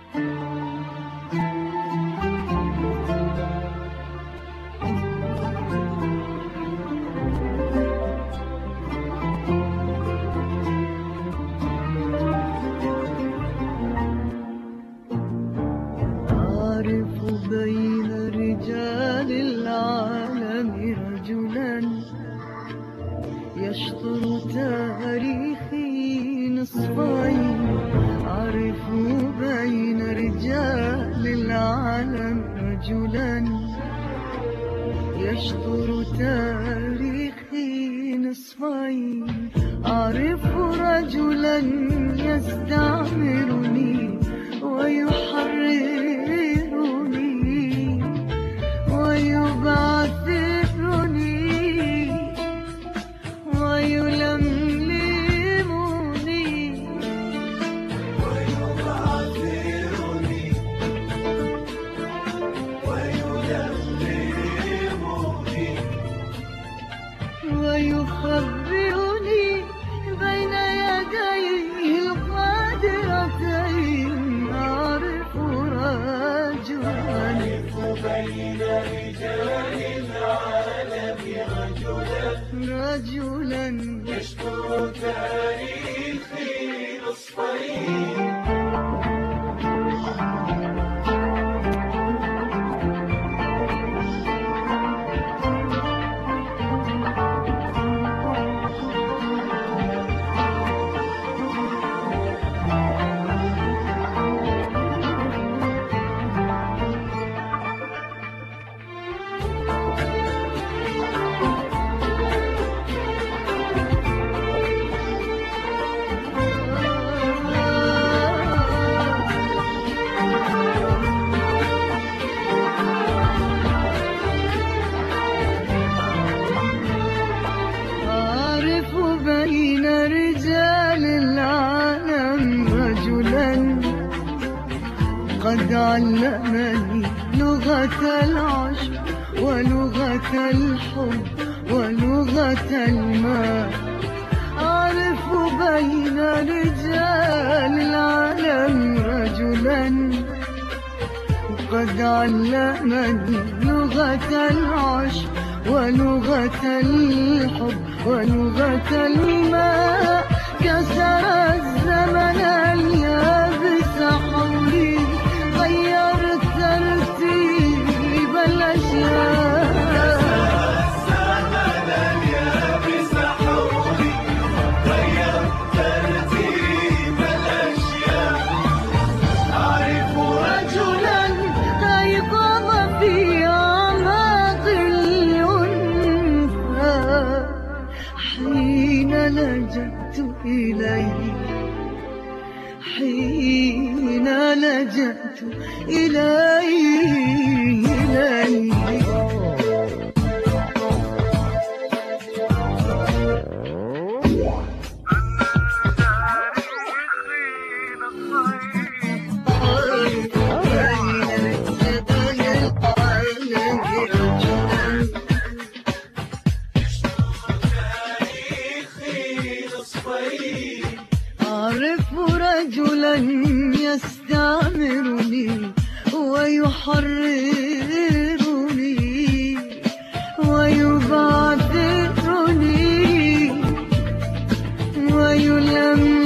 بين رجال العالم رجلا يشطر تاريخي نصفين. أعرف بين رجال العالم رجلا يشطر تاريخي نصفين. أعرف رجلا يستعمرني ويحررني ويبعثرني ويلملمني ويخبرني بين يديه القادرتين. أعرف رجلا بين رجال العالم رجلا يشطر تاريخي نصفين. بين رجال العالم رجلا قد علمني لغة العشق ولغة الحب ولغة الماء. أعرف بين رجال العالم رجلا قد علمني لغة العشق ولغة الحب ولغة الماء. كسر الزمن اليابس حولي غير ترتيب الأشياء. أعرف رجلا أيقظ في أعماق الأنثى حين لجأت إليه حين لجأت إليه. أعرف رجلا يستعمرني ويحررني ويبعثرني ويلملمني